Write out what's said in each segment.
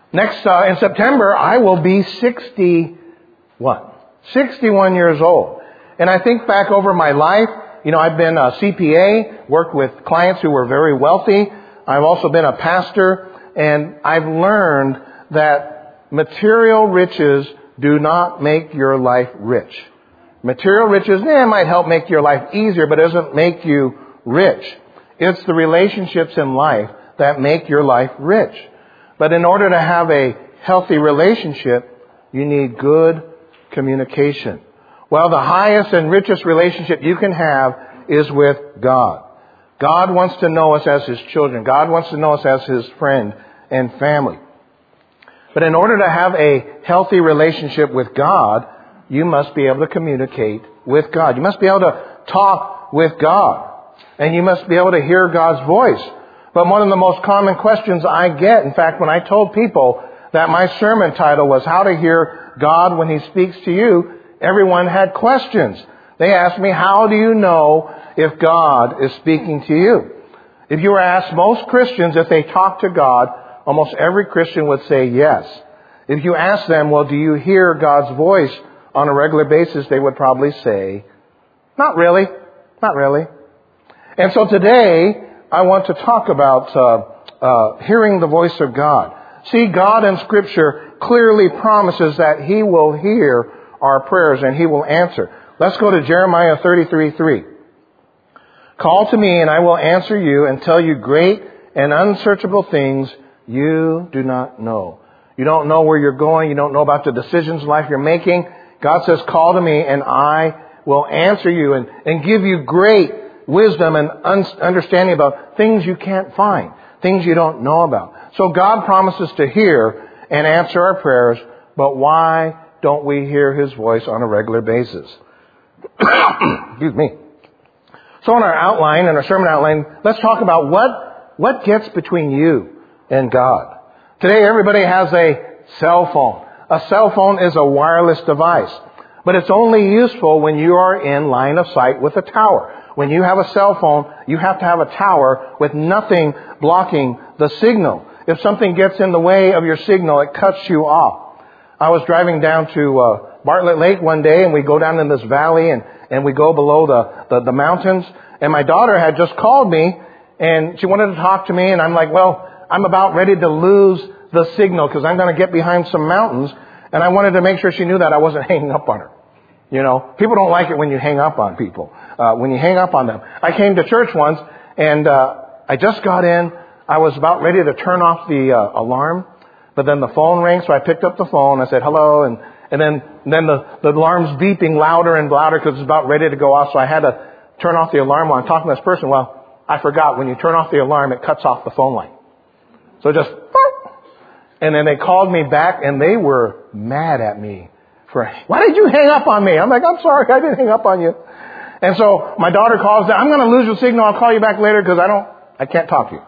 In September, I will be 61 years old. And I think back over my life. I've been a CPA, worked with clients who were very wealthy. I've also been a pastor, and I've learned that material riches do not make your life rich. Material riches, might help make your life easier, but it doesn't make you rich. It's the relationships in life that make your life rich. But in order to have a healthy relationship, you need good communication. Well, the highest and richest relationship you can have is with God. God wants to know us as His children. God wants to know us as His friend and family. But in order to have a healthy relationship with God, you must be able to communicate with God. You must be able to talk with God. And you must be able to hear God's voice. But one of the most common questions I get, in fact, when I told people that my sermon title was How to Hear God When He Speaks to You, everyone had questions. They asked me, how do you know if God is speaking to you? If you were asked most Christians if they talk to God, almost every Christian would say yes. If you ask them, well, do you hear God's voice on a regular basis, they would probably say, not really, not really. And so today, I want to talk about hearing the voice of God. See, God in Scripture clearly promises that He will hear our prayers and He will answer. Let's go to Jeremiah 33:3. Call to me and I will answer you and tell you great and unsearchable things you do not know. You don't know where you're going. You don't know about the decisions in life you're making. God says, call to me and I will answer you and give you great wisdom and understanding about things you can't find, things you don't know about. So God promises to hear and answer our prayers, but why don't we hear His voice on a regular basis? Excuse me. So in our sermon outline, let's talk about what gets between you and God. Today everybody has a cell phone. A cell phone is a wireless device, but it's only useful when you are in line of sight with a tower. When you have a cell phone, you have to have a tower with nothing blocking the signal. If something gets in the way of your signal, it cuts you off. I was driving down to Bartlett Lake one day, and we go down in this valley, and we go below the mountains. And my daughter had just called me, and she wanted to talk to me, and I'm like, well, I'm about ready to lose the signal because I'm going to get behind some mountains, and I wanted to make sure she knew that I wasn't hanging up on her. People don't like it when you hang up on people, when you hang up on them. I came to church once, and I just got in. I was about ready to turn off the alarm, but then the phone rang, so I picked up the phone. I said, hello, and then the alarm's beeping louder and louder because it's about ready to go off, so I had to turn off the alarm while I'm talking to this person. Well, I forgot. When you turn off the alarm, it cuts off the phone line. So just, and then they called me back, and they were mad at me. Why did you hang up on me? I'm like, I'm sorry, I didn't hang up on you. And so my daughter calls down, I'm going to lose your signal, I'll call you back later because I can't talk to you.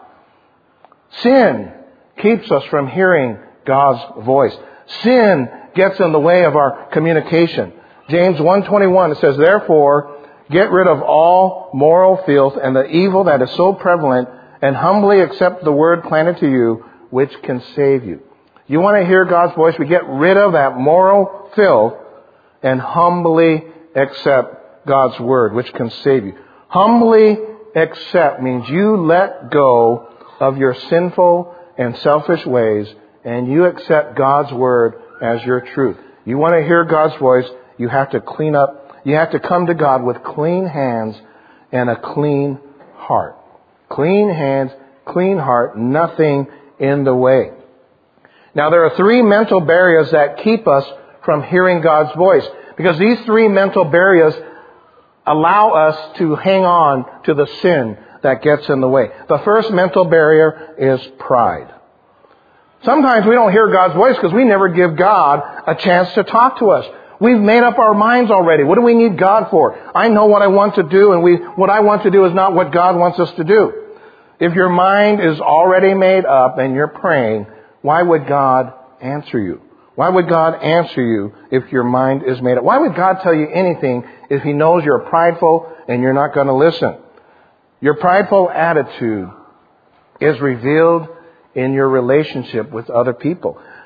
Sin keeps us from hearing God's voice. Sin gets in the way of our communication. James 1:21, it says, therefore, get rid of all moral filth and the evil that is so prevalent and humbly accept the word planted to you, which can save you. You want to hear God's voice? We get rid of that moral filth and humbly accept God's word, which can save you. Humbly accept means you let go of your sinful and selfish ways and you accept God's word as your truth. You want to hear God's voice, you have to clean up. You have to come to God with clean hands and a clean heart. Clean hands, clean heart, nothing in the way. Now, there are 3 mental barriers that keep us from hearing God's voice, because these 3 mental barriers allow us to hang on to the sin that gets in the way. The first mental barrier is pride. Sometimes we don't hear God's voice because we never give God a chance to talk to us. We've made up our minds already. What do we need God for? I know what I want to do, and what I want to do is not what God wants us to do. If your mind is already made up and you're praying, why would God answer you? Why would God answer you if your mind is made up? Why would God tell you anything if He knows you're prideful and you're not going to listen? Your prideful attitude is revealed in your relationship with other people.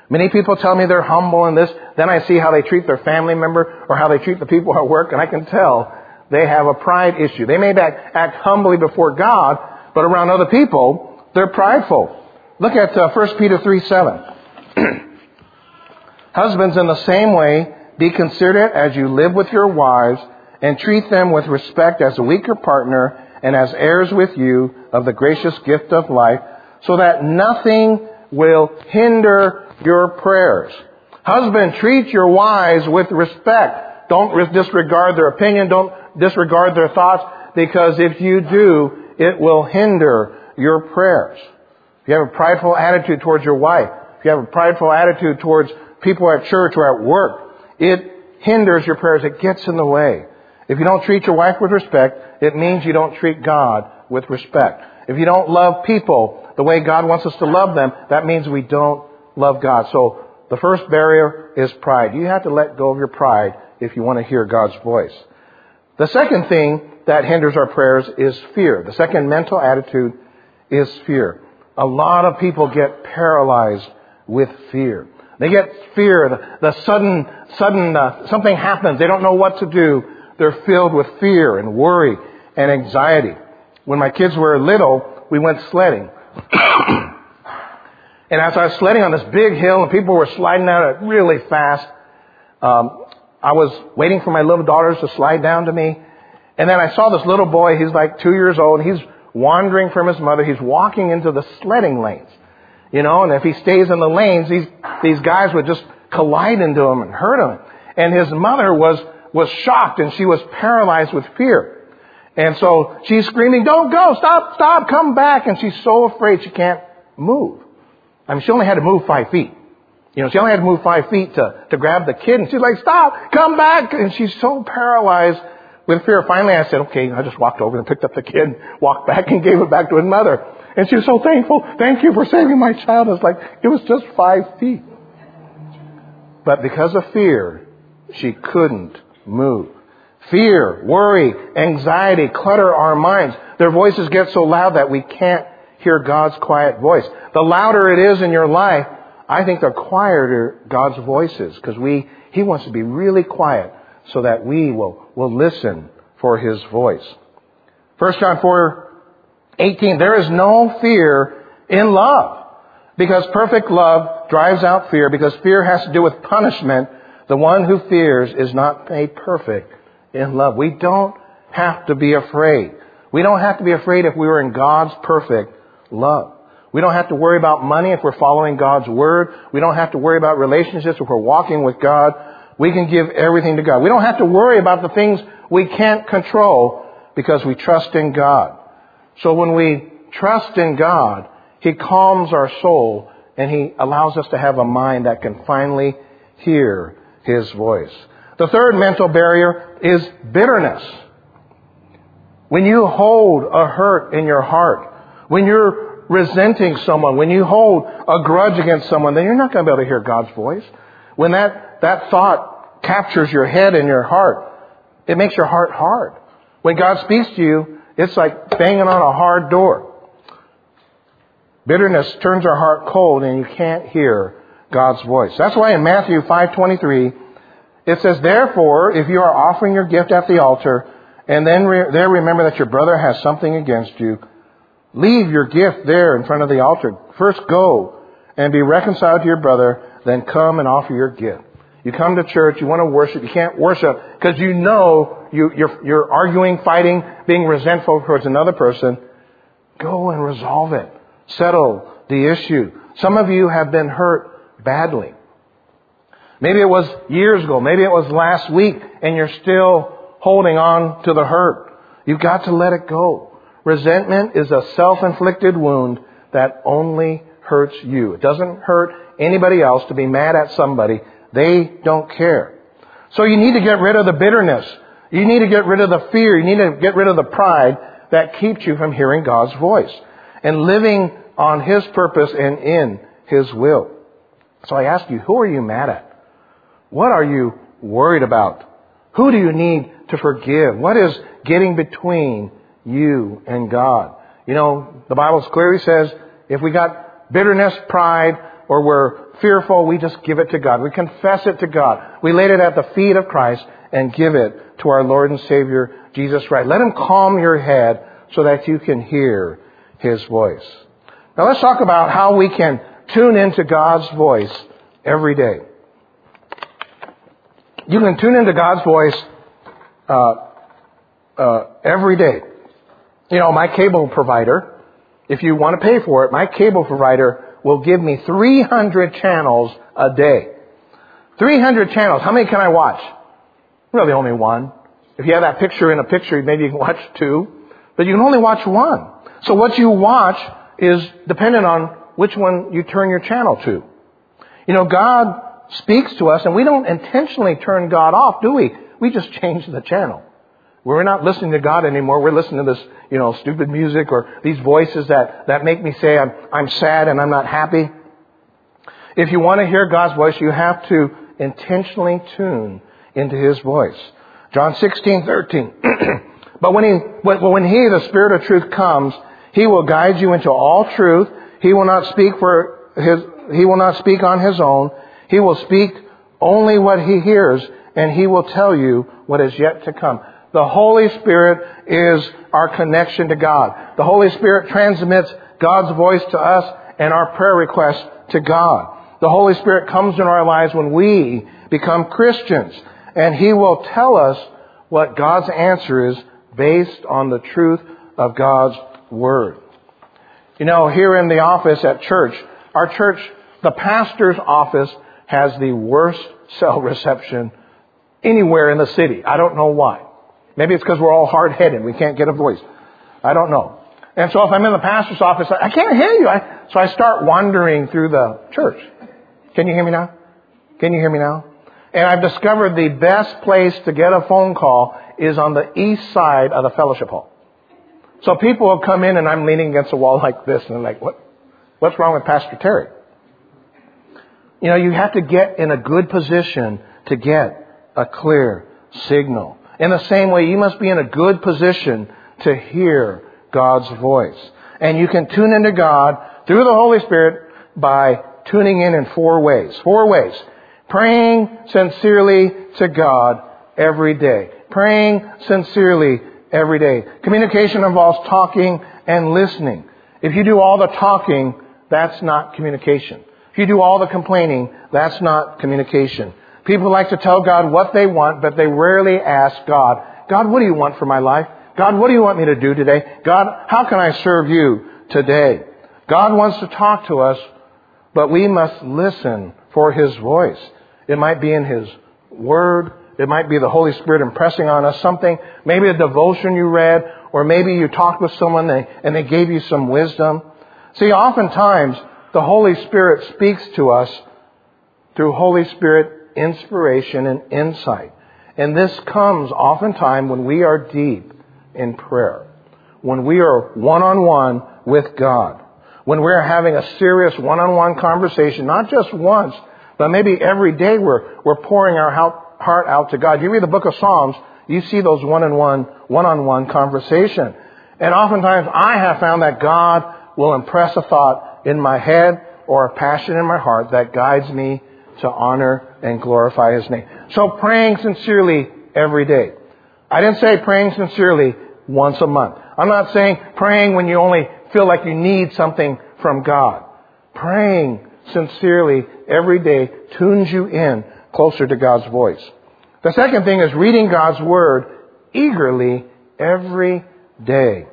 Many people tell me they're humble in this. Then I see how they treat their family member or how they treat the people at work, and I can tell they have a pride issue. They may act humbly before God, but around other people, they're prideful. Look at 1 Peter 3:7. Husbands, in the same way, be considerate as you live with your wives, and treat them with respect as a weaker partner and as heirs with you of the gracious gift of life, so that nothing will hinder your prayers. Husband, treat your wives with respect. Don't disregard their opinion. Don't disregard their thoughts, because if you do, it will hinder your prayers. If you have a prideful attitude towards your wife, if you have a prideful attitude towards people at church or at work, it hinders your prayers. It gets in the way. If you don't treat your wife with respect, it means you don't treat God with respect. If you don't love people the way God wants us to love them, that means we don't love God. So the first barrier is pride. You have to let go of your pride if you want to hear God's voice. The second thing that hinders our prayers is fear. The second mental attitude is fear. A lot of people get paralyzed with fear. They get fear. The sudden something happens. They don't know what to do. They're filled with fear and worry and anxiety. When my kids were little, we went sledding. And as I was sledding on this big hill and people were sliding down it really fast, I was waiting for my little daughters to slide down to me. And then I saw this little boy. He's like 2 years old. He's wandering from his mother. He's walking into the sledding lanes. You know, and if he stays in the lanes, these guys would just collide into him and hurt him. And his mother was shocked, and she was paralyzed with fear. And so she's screaming, "Don't go! Stop! Come back!" And she's so afraid she can't move. I mean, she only had to move 5 feet. You know, she only had to move 5 feet to grab the kid. And she's like, "Stop! Come back!" And she's so paralyzed with fear. Finally, I said, "Okay." I just walked over and picked up the kid, walked back, and gave it back to his mother. And she was so thankful. "Thank you for saving my child." It's like, it was just 5 feet. But because of fear, she couldn't move. Fear, worry, anxiety clutter our minds. Their voices get so loud that we can't hear God's quiet voice. The louder it is in your life, I think the quieter God's voice is, because He wants to be really quiet so that we will listen for His voice. 1 John 4:18, there is no fear in love, because perfect love drives out fear, because fear has to do with punishment. The one who fears is not made perfect in love. We don't have to be afraid. We don't have to be afraid if we were in God's perfect love. We don't have to worry about money if we're following God's word. We don't have to worry about relationships if we're walking with God. We can give everything to God. We don't have to worry about the things we can't control because we trust in God. So when we trust in God, He calms our soul and He allows us to have a mind that can finally hear His voice. The third mental barrier is bitterness. When you hold a hurt in your heart, when you're resenting someone, when you hold a grudge against someone, then you're not going to be able to hear God's voice. When that thought captures your head and your heart, it makes your heart hard. When God speaks to you, it's like banging on a hard door. Bitterness turns our heart cold and you can't hear God's voice. That's why in Matthew 5:23, it says, therefore, if you are offering your gift at the altar, and then there remember that your brother has something against you, leave your gift there in front of the altar. First go and be reconciled to your brother, then come and offer your gift. You come to church, you want to worship, you can't worship because you know you're arguing, fighting, being resentful towards another person. Go and resolve it. Settle the issue. Some of you have been hurt badly. Maybe it was years ago. Maybe it was last week and you're still holding on to the hurt. You've got to let it go. Resentment is a self-inflicted wound that only hurts you. It doesn't hurt anybody else to be mad at somebody. They don't care. So you need to get rid of the bitterness. You need to get rid of the fear. You need to get rid of the pride that keeps you from hearing God's voice and living on His purpose and in His will. So I ask you, who are you mad at? What are you worried about? Who do you need to forgive? What is getting between you and God? You know, the Bible clearly says if we got bitterness, pride, or we're fearful, we just give it to God. We confess it to God. We lay it at the feet of Christ and give it to our Lord and Savior, Jesus Christ. Let Him calm your head so that you can hear His voice. Now let's talk about how we can tune into God's voice every day. You can tune into God's voice every day. You know, my cable provider, if you want to pay for it, my cable provider will give me 300 channels a day. 300 channels. How many can I watch? Really only one. If you have that picture in a picture, maybe you can watch two. But you can only watch one. So what you watch is dependent on which one you turn your channel to. You know, God speaks to us, and we don't intentionally turn God off, do we? We just change the channel. We're not listening to God anymore. We're listening to this, stupid music or these voices that make me say I'm sad and I'm not happy. If you want to hear God's voice, you have to intentionally tune into His voice. John 16:13. But when He, the Spirit of truth, comes, He will guide you into all truth. He will not speak on His own. He will speak only what He hears, and He will tell you what is yet to come. The Holy Spirit is our connection to God. The Holy Spirit transmits God's voice to us and our prayer requests to God. The Holy Spirit comes in our lives when we become Christians, and He will tell us what God's answer is based on the truth of God's Word. You know, here in the office at church, our church, the pastor's office has the worst cell reception anywhere in the city. I don't know why. Maybe it's because we're all hard-headed. We can't get a voice. I don't know. And so if I'm in the pastor's office, I can't hear you. So I start wandering through the church. Can you hear me now? Can you hear me now? And I've discovered the best place to get a phone call is on the east side of the fellowship hall. So people will come in and I'm leaning against the wall like this and they're like, what's wrong with Pastor Terry? You know, you have to get in a good position to get a clear signal. In the same way, you must be in a good position to hear God's voice. And you can tune into God through the Holy Spirit by tuning in 4 ways. 4 ways. Praying sincerely to God every day. Praying sincerely every day. Communication involves talking and listening. If you do all the talking, that's not communication. If you do all the complaining, that's not communication. People like to tell God what they want, but they rarely ask God, God, what do you want for my life? God, what do you want me to do today? God, how can I serve you today? God wants to talk to us, but we must listen for His voice. It might be in His Word. It might be the Holy Spirit impressing on us something. Maybe a devotion you read, or maybe you talked with someone and they gave you some wisdom. See, oftentimes the Holy Spirit speaks to us through Holy Spirit inspiration and insight. And this comes oftentimes when we are deep in prayer. When we are one-on-one with God. When we're having a serious one-on-one conversation, not just once, but maybe every day we're pouring our heart out to God. You read the book of Psalms, you see those one-on-one conversation. And oftentimes I have found that God will impress a thought in my head or a passion in my heart that guides me to honor and glorify His name. So praying sincerely every day. I didn't say praying sincerely once a month. I'm not saying praying when you only feel like you need something from God. Praying sincerely every day tunes you in closer to God's voice. The second thing is reading God's Word eagerly every day.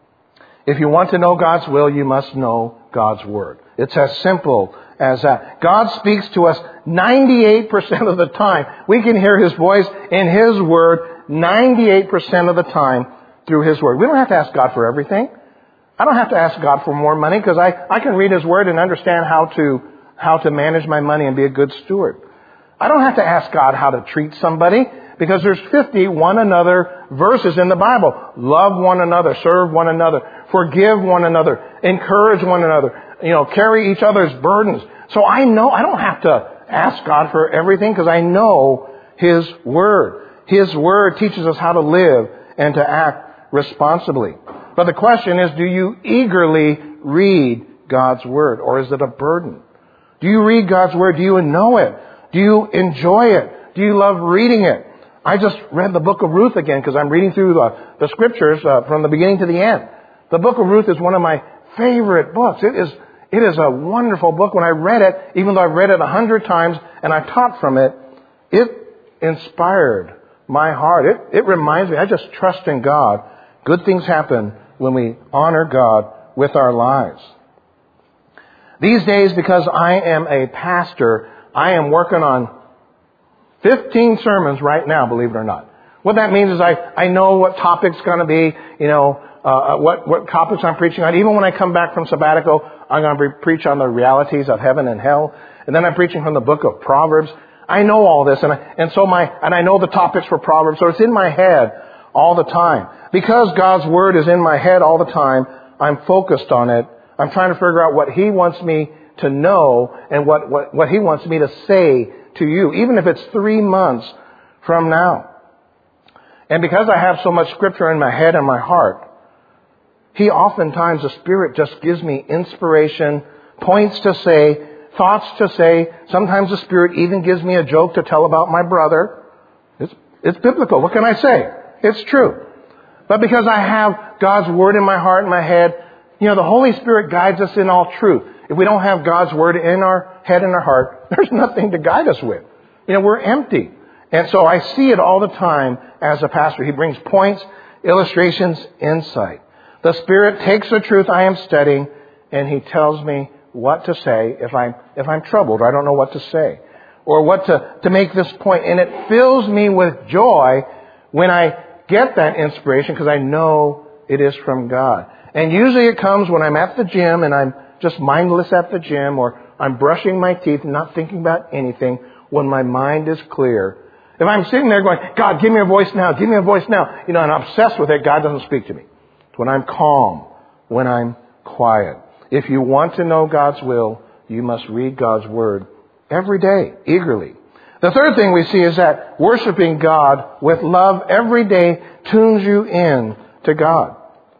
If you want to know God's will, you must know God's Word. It's as simple as that. God speaks to us 98% of the time. We can hear His voice in His Word 98% of the time through His Word. We don't have to ask God for everything. I don't have to ask God for more money because I can read His Word and understand how to manage my money and be a good steward. I don't have to ask God how to treat somebody because there's 50 one another verses in the Bible. Love one another, serve one another, forgive one another, encourage one another, carry each other's burdens. So I know I don't have to ask God for everything because I know His Word. His Word teaches us how to live and to act responsibly. But the question is, do you eagerly read God's Word, or is it a burden? Do you read God's Word? Do you know it? Do you enjoy it? Do you love reading it? I just read the book of Ruth again because I'm reading through the scriptures from the beginning to the end. The book of Ruth is one of my favorite books. It is a wonderful book. When I read it, even though I've read it 100 times and I taught from it, it inspired my heart. It reminds me, I just trust in God. Good things happen when we honor God with our lives. These days, because I am a pastor, I am working on 15 sermons right now, believe it or not. What that means is I know what topic's going to be, what topics I'm preaching on. Even when I come back from sabbatical, I'm going to preach on the realities of heaven and hell. And then I'm preaching from the book of Proverbs. I know all this, and I know the topics for Proverbs, so it's in my head all the time. Because God's Word is in my head all the time, I'm focused on it. I'm trying to figure out what He wants me to know and what He wants me to say to you, even if it's 3 months from now. And because I have so much Scripture in my head and my heart, oftentimes the Spirit just gives me inspiration, points to say, thoughts to say. Sometimes the Spirit even gives me a joke to tell about my brother. It's biblical. What can I say? It's true. But because I have God's Word in my heart and my head, the Holy Spirit guides us in all truth. If we don't have God's Word in our head and our heart, there's nothing to guide us with. We're empty. And so I see it all the time as a pastor. He brings points, illustrations, insight. The Spirit takes the truth I am studying and He tells me what to say if I'm troubled or I don't know what to say. Or what to make this point. And it fills me with joy when I get that inspiration because I know it is from God. And usually it comes when I'm at the gym and I'm just mindless at the gym, or I'm brushing my teeth and not thinking about anything, when my mind is clear. If I'm sitting there going, God, give me a voice now, give me a voice now, and I'm obsessed with it, God doesn't speak to me. It's when I'm calm, when I'm quiet. If you want to know God's will, you must read God's Word every day, eagerly. The third thing we see is that worshiping God with love every day tunes you in to God.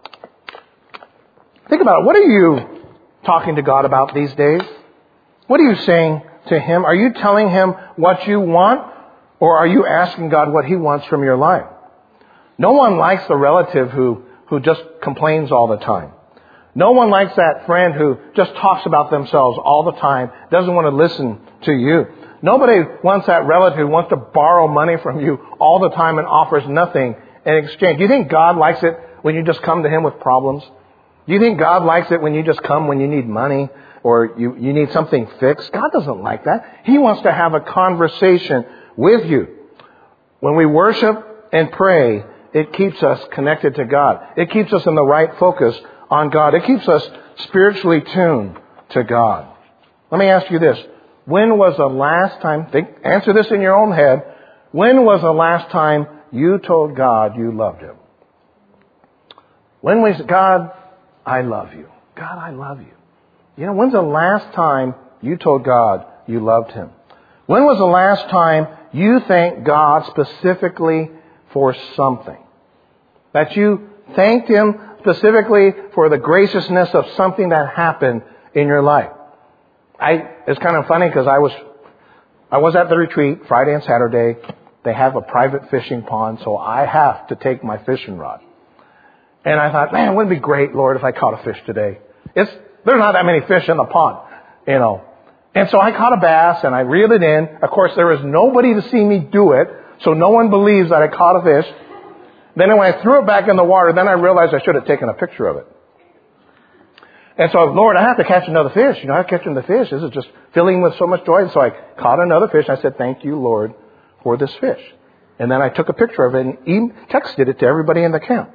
Think about it. What are you talking to God about these days? What are you saying to Him? Are you telling Him what you want, or are you asking God what He wants from your life? No one likes the relative who just complains all the time. No one likes that friend who just talks about themselves all the time, doesn't want to listen to you. Nobody wants that relative who wants to borrow money from you all the time and offers nothing in exchange. Do you think God likes it when you just come to Him with problems? Do you think God likes it when you just come when you need money or you need something fixed? God doesn't like that. He wants to have a conversation with you. When we worship and pray, it keeps us connected to God. It keeps us in the right focus on God. It keeps us spiritually tuned to God. Let me ask you this. When was the last time, answer this in your own head, when was the last time you told God you loved Him? When was God, I love you. God, I love you. When's the last time you told God you loved Him? When was the last time you thanked God specifically for something? That you thanked Him specifically for the graciousness of something that happened in your life. It's kind of funny because I was at the retreat Friday and Saturday. They have a private fishing pond, so I have to take my fishing rod. And I thought, man, wouldn't it be great, Lord, if I caught a fish today? There's not that many fish in the pond, And so I caught a bass and I reeled it in. Of course, there was nobody to see me do it, so no one believes that I caught a fish. Then when I threw it back in the water, then I realized I should have taken a picture of it. And so, Lord, I have to catch another fish. I have to catch another fish. This is just filling with so much joy. And so I caught another fish. I said, thank you, Lord, for this fish. And then I took a picture of it and texted it to everybody in the camp.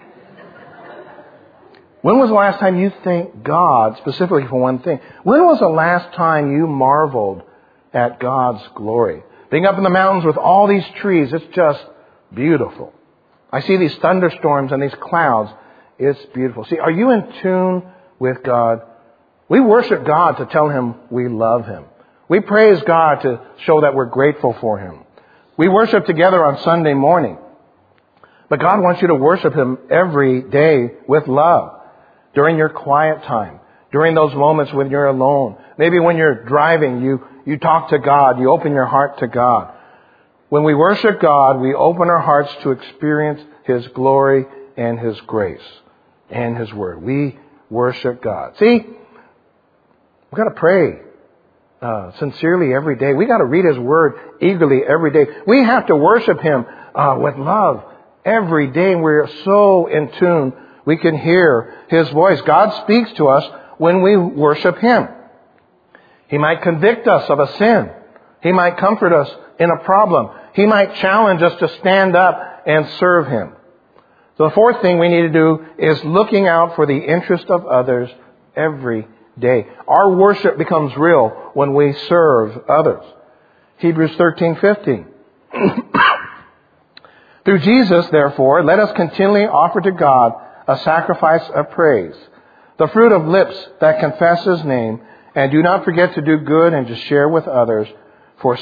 When was the last time you thanked God specifically for one thing? When was the last time you marveled at God's glory? Being up in the mountains with all these trees, it's just beautiful. I see these thunderstorms and these clouds. It's beautiful. See, are you in tune with God? We worship God to tell Him we love Him. We praise God to show that we're grateful for Him. We worship together on Sunday morning. But God wants you to worship Him every day with love. During your quiet time, during those moments when you're alone. Maybe when you're driving, you talk to God. You open your heart to God. When we worship God, we open our hearts to experience His glory and His grace and His Word. We worship God. See, we've got to pray sincerely every day. We got to read His Word eagerly every day. We have to worship Him with love every day. We're so in tune. We can hear His voice. God speaks to us when we worship Him. He might convict us of a sin. He might comfort us in a problem. He might challenge us to stand up and serve Him. So the fourth thing we need to do is looking out for the interest of others every day. Our worship becomes real when we serve others. Hebrews 13:15. Through Jesus, therefore, let us continually offer to God a sacrifice of praise, the fruit of lips that confess His name, and do not forget to do good and to share with others, for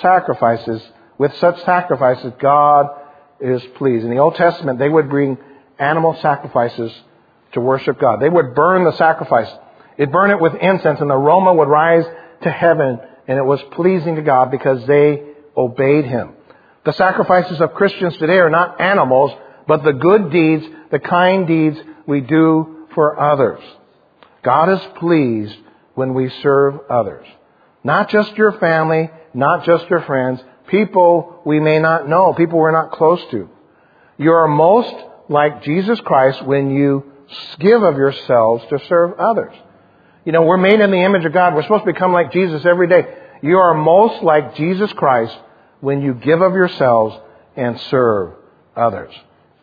with such sacrifices, God is pleased. In the Old Testament, they would bring animal sacrifices to worship God. They would burn the sacrifice. They'd burn it with incense, and the aroma would rise to heaven, and it was pleasing to God because they obeyed Him. The sacrifices of Christians today are not animals, but the good deeds, the kind deeds we do for others. God is pleased when we serve others. Not just your family, not just your friends, people we may not know, people we're not close to. You are most like Jesus Christ when you give of yourselves to serve others. You know, we're made in the image of God. We're supposed to become like Jesus every day. You are most like Jesus Christ when you give of yourselves and serve others.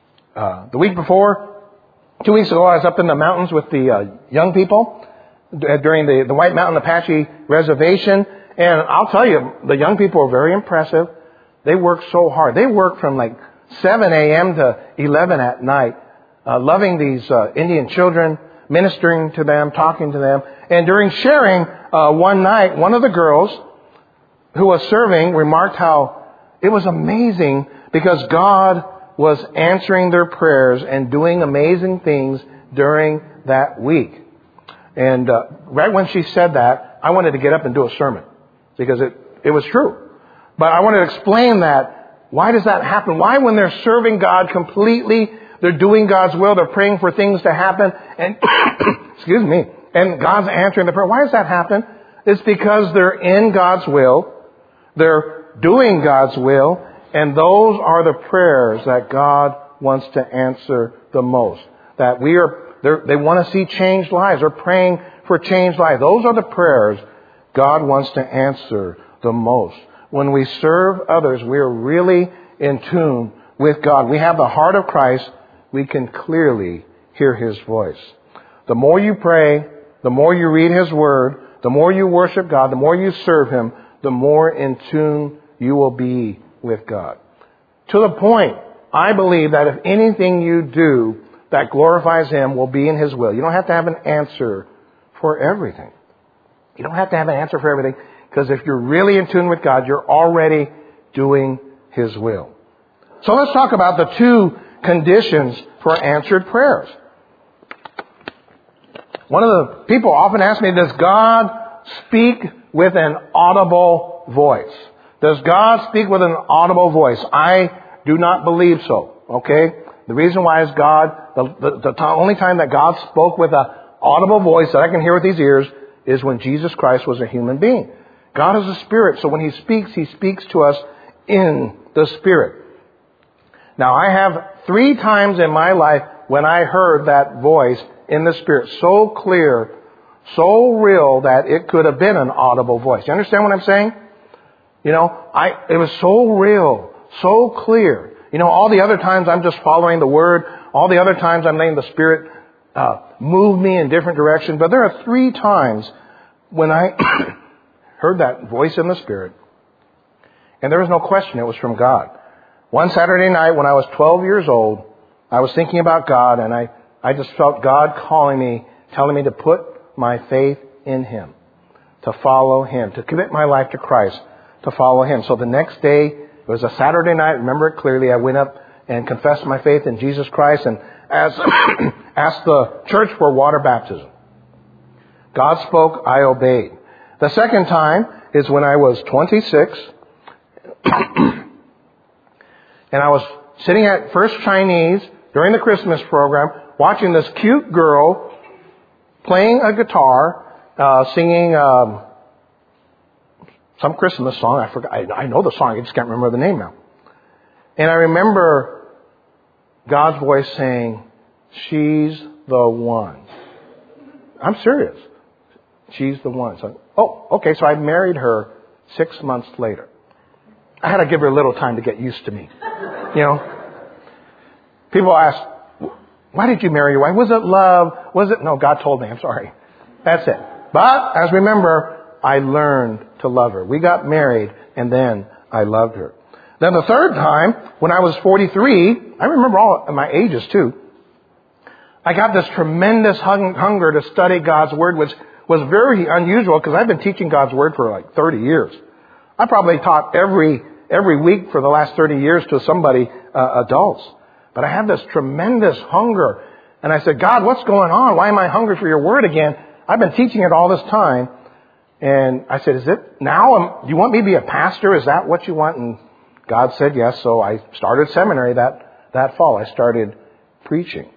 The week before, 2 weeks ago, I was up in the mountains with the young people during the White Mountain Apache Reservation. And I'll tell you, the young people are very impressive. They work so hard. They work from like 7 a.m. to 11 at night, loving these Indian children, ministering to them, talking to them. And during sharing one night, one of the girls who was serving remarked how it was amazing because God was answering their prayers and doing amazing things during that week. And right when she said that, I wanted to get up and do a sermon because it was true. But I wanted to explain that. Why does that happen? Why, when they're serving God completely, they're doing God's will, they're praying for things to happen, and excuse me, and God's answering the prayer. Why does that happen? It's because they're in God's will, they're doing God's will, and those are the prayers that God wants to answer the most. That they want to see changed lives. They're praying for changed lives. Those are the prayers God wants to answer the most. When we serve others, we are really in tune with God. We have the heart of Christ. We can clearly hear His voice. The more you pray, the more you read His Word, the more you worship God, the more you serve Him, the more in tune you will be with God. To the point, I believe that if anything you do that glorifies Him will be in His will. You don't have to have an answer for everything. You don't have to have an answer for everything, because if you're really in tune with God, you're already doing His will. So let's talk about the two conditions for answered prayers. One of the people often ask me, does God speak with an audible voice? Does God speak with an audible voice? I do not believe so. Okay? The reason why is the only time that God spoke with an audible voice that I can hear with these ears is when Jesus Christ was a human being. God is a spirit, so when He speaks to us in the Spirit. Now, I have 3 times in my life when I heard that voice in the Spirit, so clear, so real that it could have been an audible voice. You understand what I'm saying? You know, it was so real, so clear. You know, all the other times I'm just following the Word. All the other times I'm letting the Spirit move me in different directions. But there are 3 times when I heard that voice in the Spirit, and there was no question it was from God. One Saturday night when I was 12 years old, I was thinking about God, and I just felt God calling me, telling me to put my faith in Him, to follow Him, to commit my life to Christ, to follow Him. So the next day, it was a Saturday night, remember it clearly, I went up and confessed my faith in Jesus Christ and asked the church for water baptism. God spoke, I obeyed. The second time is when I was 26, and I was sitting at First Chinese during the Christmas program, watching this cute girl playing a guitar, singing some Christmas song. I forgot. I know the song. I just can't remember the name now. And I remember God's voice saying, "She's the one." I'm serious. She's the one. So, okay. So I married her 6 months later. I had to give her a little time to get used to me. You know, people ask, "Why did you marry your wife? Was it love? Was it?" No, God told me. I'm sorry. That's it. But as remember, I learned to love her. We got married, and then I loved her. Then the third time, when I was 43, I remember all of my ages too. I got this tremendous hunger to study God's Word, which was very unusual because I've been teaching God's Word for like 30 years. I probably taught every week for the last 30 years to somebody, adults. But I had this tremendous hunger. And I said, "God, what's going on? Why am I hungry for your Word again? I've been teaching it all this time." And I said, "Is it now? Do you want me to be a pastor? Is that what you want?" And God said yes. So I started seminary that fall. I started preaching.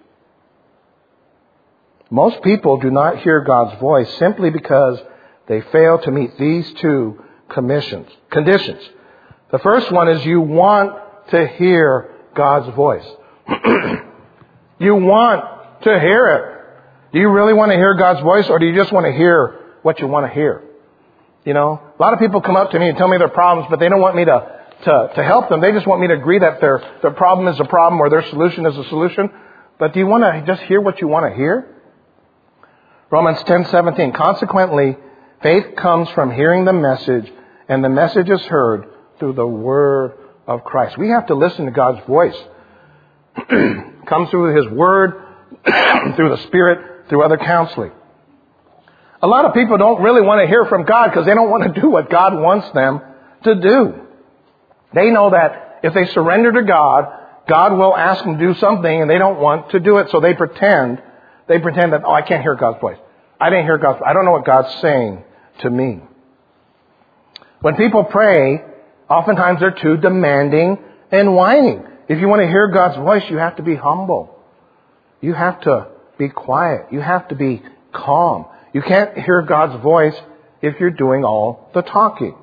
Most people do not hear God's voice simply because they fail to meet these two conditions. The first one is you want to hear God's voice. You want to hear it. Do you really want to hear God's voice, or do you just want to hear what you want to hear? You know, a lot of people come up to me and tell me their problems, but they don't want me to help them. They just want me to agree that their problem is a problem or their solution is a solution. But do you want to just hear what you want to hear? Romans 10:17. Consequently, faith comes from hearing the message, and the message is heard through the word of Christ. We have to listen to God's voice. It comes through His Word, through the Spirit, through other counseling. A lot of people don't really want to hear from God because they don't want to do what God wants them to do. They know that if they surrender to God, God will ask them to do something, and they don't want to do it. So they pretend that, I can't hear God's voice. I didn't hear God's voice. I don't know what God's saying to me. When people pray, oftentimes they're too demanding and whining. If you want to hear God's voice, you have to be humble. You have to be quiet. You have to be calm. You can't hear God's voice if you're doing all the talking.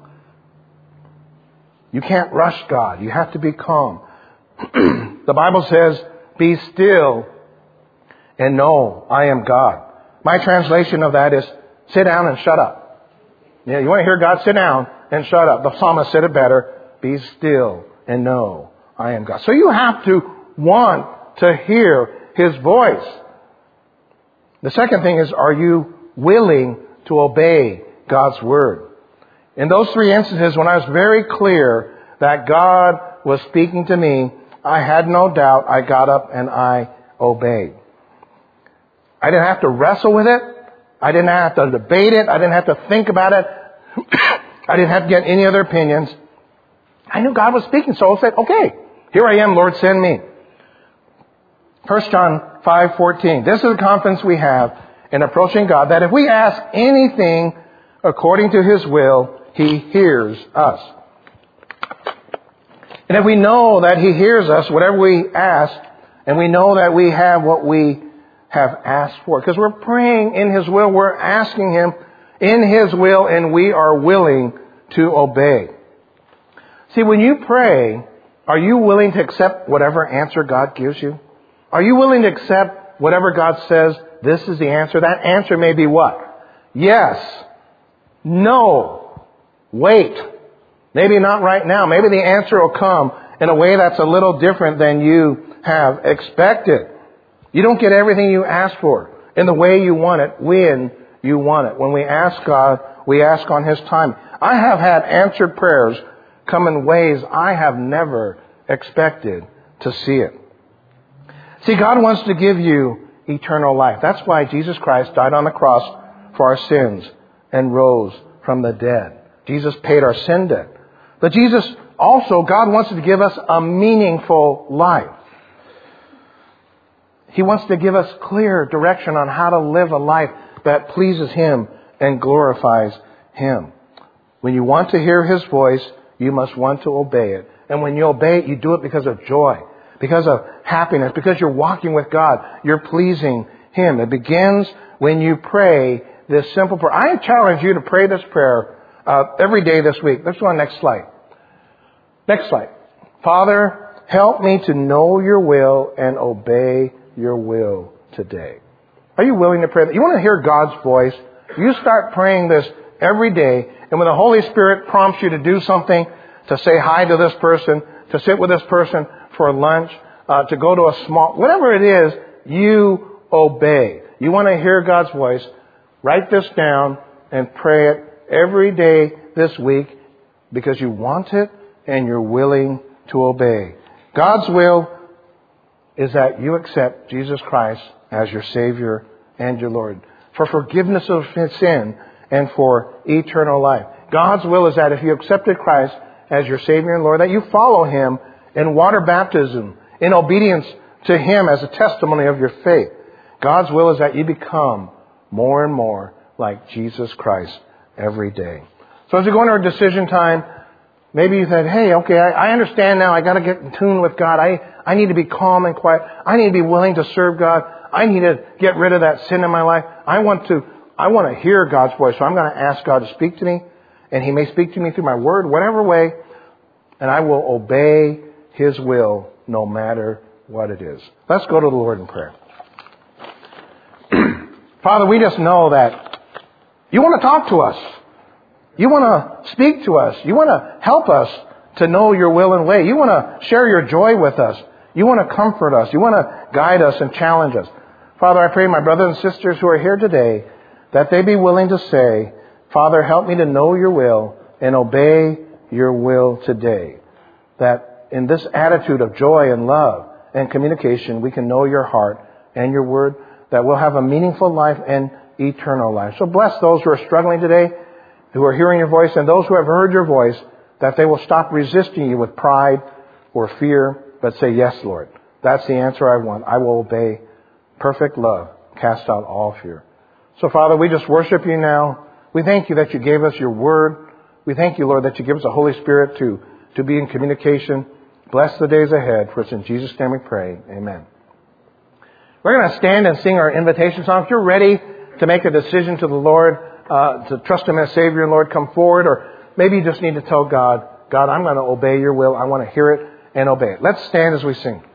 You can't rush God. You have to be calm. The Bible says, "Be still and know I am God." My translation of that is, sit down and shut up. Yeah, you want to hear God? Sit down and shut up. The psalmist said it better. Be still and know I am God. So you have to want to hear His voice. The second thing is, are you willing to obey God's Word? In those three instances, when I was very clear that God was speaking to me, I had no doubt. I got up and I obeyed. I didn't have to wrestle with it. I didn't have to debate it. I didn't have to think about it. I didn't have to get any other opinions. I knew God was speaking, so I said, "Okay, here I am, Lord, send me." 1 John 5:14. This is the confidence we have in approaching God, that if we ask anything according to His will, He hears us. And if we know that He hears us, whatever we ask, and we know that we have what we have asked for, because we're praying in His will, we're asking Him in His will, and we are willing to obey. See, when you pray, are you willing to accept whatever answer God gives you? Are you willing to accept whatever God says, this is the answer? That answer may be what? Yes. No. Wait. Maybe not right now. Maybe the answer will come in a way that's a little different than you have expected. You don't get everything you ask for in the way you want it, when you want it. When we ask God, we ask on His time. I have had answered prayers come in ways I have never expected to see it. See, God wants to give you eternal life. That's why Jesus Christ died on the cross for our sins and rose from the dead. Jesus paid our sin debt. But God wants to give us a meaningful life. He wants to give us clear direction on how to live a life that pleases Him and glorifies Him. When you want to hear His voice, you must want to obey it. And when you obey it, you do it because of joy, because of happiness, because you're walking with God. You're pleasing Him. It begins when you pray this simple prayer. I challenge you to pray this prayer every day this week. Let's go on next slide. Next slide. Father, help me to know your will and obey your will today. Are you willing to pray that? You want to hear God's voice? You start praying this every day, and when the Holy Spirit prompts you to do something, to say hi to this person, to sit with this person for lunch, to go to a small, whatever it is, you obey. You want to hear God's voice? Write this down and pray it every day this week because you want it and you're willing to obey. God's will is that you accept Jesus Christ as your Savior and your Lord for forgiveness of sin and for eternal life. God's will is that if you accepted Christ as your Savior and Lord, that you follow Him in water baptism, in obedience to Him as a testimony of your faith. God's will is that you become more and more like Jesus Christ every day. So as you go into our decision time, maybe you said, hey, okay, I understand now. I got to get in tune with God. I need to be calm and quiet. I need to be willing to serve God. I need to get rid of that sin in my life. I want to hear God's voice. So I'm going to ask God to speak to me. And He may speak to me through my word, whatever way. And I will obey His will no matter what it is. Let's go to the Lord in prayer. Father, we just know that you want to talk to us. You want to speak to us. You want to help us to know your will and way. You want to share your joy with us. You want to comfort us. You want to guide us and challenge us. Father, I pray my brothers and sisters who are here today that they be willing to say, Father, help me to know your will and obey your will today. That in this attitude of joy and love and communication, we can know your heart and your word, that we'll have a meaningful life and eternal life. So bless those who are struggling today, who are hearing your voice, and those who have heard your voice, that they will stop resisting you with pride or fear, but say, yes, Lord, that's the answer I want. I will obey. Perfect love cast out all fear. So, Father, we just worship you now. We thank you that you gave us your word. We thank you, Lord, that you give us the Holy Spirit to be in communication. Bless the days ahead. For it's in Jesus' name we pray. Amen. We're going to stand and sing our invitation song. If you're ready to make a decision to the Lord, to trust Him as Savior and Lord, come forward. Or maybe you just need to tell God, God, I'm going to obey your will. I want to hear it and obey it. Let's stand as we sing.